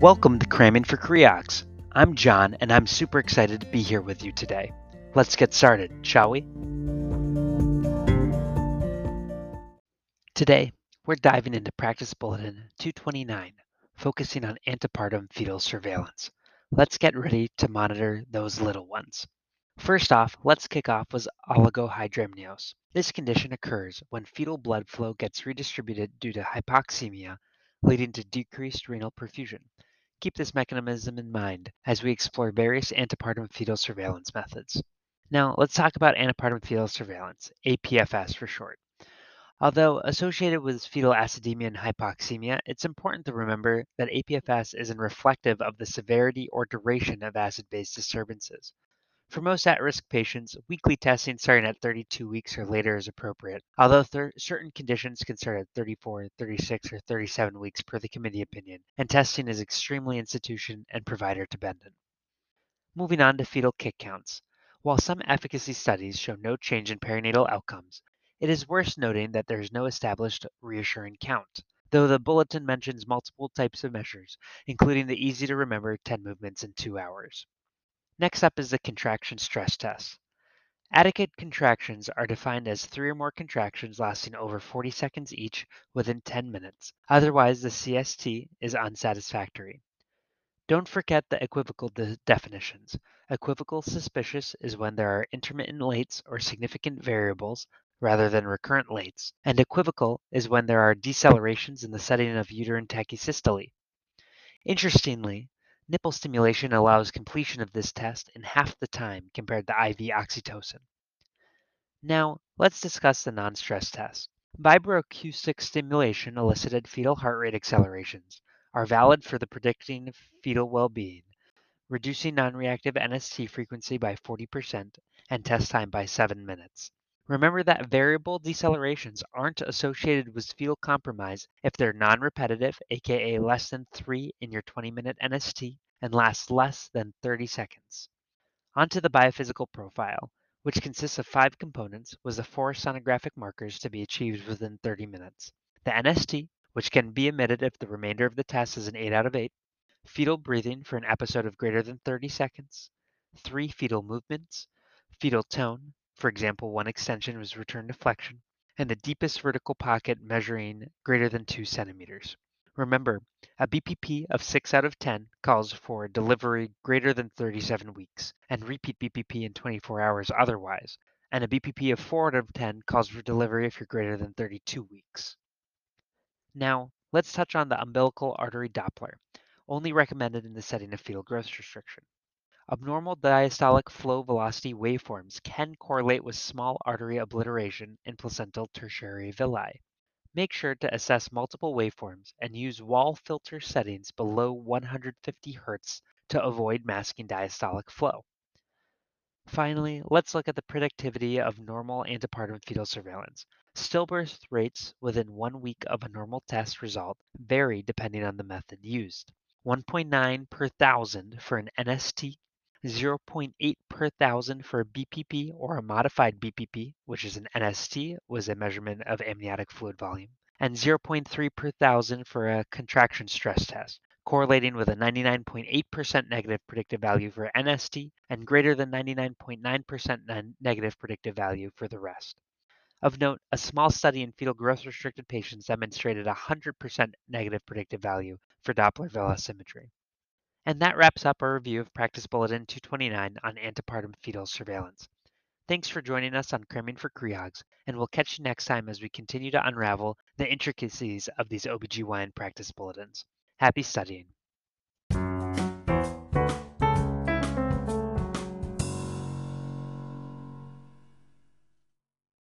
Welcome to Cramming for Creox. I'm John, and I'm super excited to be here with you today. Let's get started, shall we? Today, we're diving into Practice Bulletin 229, focusing on antepartum fetal surveillance. Let's get ready to monitor those little ones. First off, let's kick off with oligohydramnios. This condition occurs when fetal blood flow gets redistributed due to hypoxemia, leading to decreased renal perfusion. Keep this mechanism in mind as we explore various antepartum fetal surveillance methods. Now, let's talk about antepartum fetal surveillance, APFS for short. Although associated with fetal acidemia and hypoxemia, it's important to remember that APFS isn't reflective of the severity or duration of acid-base disturbances. For most at-risk patients, weekly testing starting at 32 weeks or later is appropriate, although certain conditions can start at 34, 36, or 37 weeks per the committee opinion, and testing is extremely institution and provider dependent. Moving on to fetal kick counts. While some efficacy studies show no change in perinatal outcomes, it is worth noting that there is no established reassuring count, though the bulletin mentions multiple types of measures, including the easy-to-remember 10 movements in 2 hours. Next up is the contraction stress test. Adequate contractions are defined as 3 or more contractions lasting over 40 seconds each within 10 minutes. Otherwise, the CST is unsatisfactory. Don't forget the equivocal definitions. Equivocal suspicious is when there are intermittent lates or significant variables rather than recurrent lates, and equivocal is when there are decelerations in the setting of uterine tachysystole. Interestingly, nipple stimulation allows completion of this test in half the time compared to IV oxytocin. Now, let's discuss the non-stress test. Vibroacoustic stimulation elicited fetal heart rate accelerations are valid for the predicting fetal well-being, reducing non-reactive NST frequency by 40% and test time by 7 minutes. Remember that variable decelerations aren't associated with fetal compromise if they're non-repetitive, aka less than 3 in your 20-minute NST, and last less than 30 seconds. Onto the biophysical profile, which consists of 5 components, with the 4 sonographic markers to be achieved within 30 minutes. The NST, which can be omitted if the remainder of the test is an 8 out of 8, fetal breathing for an episode of greater than 30 seconds, 3 fetal movements, fetal tone, for example, one extension was return to flexion, and the deepest vertical pocket measuring greater than 2 centimeters. Remember, a BPP of 6 out of 10 calls for delivery greater than 37 weeks, and repeat BPP in 24 hours otherwise, and a BPP of 4 out of 10 calls for delivery if you're greater than 32 weeks. Now, let's touch on the umbilical artery Doppler, only recommended in the setting of fetal growth restriction. Abnormal diastolic flow velocity waveforms can correlate with small artery obliteration in placental tertiary villi. Make sure to assess multiple waveforms and use wall filter settings below 150 Hz to avoid masking diastolic flow. Finally, let's look at the predictivity of normal antepartum fetal surveillance. Stillbirth rates within 1 week of a normal test result vary depending on the method used. 1.9 per thousand for an NST, 0.8 per thousand for a BPP or a modified BPP, which is an NST, was a measurement of amniotic fluid volume, and 0.3 per thousand for a contraction stress test, correlating with a 99.8% negative predictive value for NST and greater than 99.9% negative predictive value for the rest. Of note, a small study in fetal growth restricted patients demonstrated a 100% negative predictive value for Doppler velocimetry. And that wraps up our review of Practice Bulletin 229 on antepartum fetal surveillance. Thanks for joining us on Cramming for Creogs, and we'll catch you next time as we continue to unravel the intricacies of these OBGYN practice bulletins. Happy studying.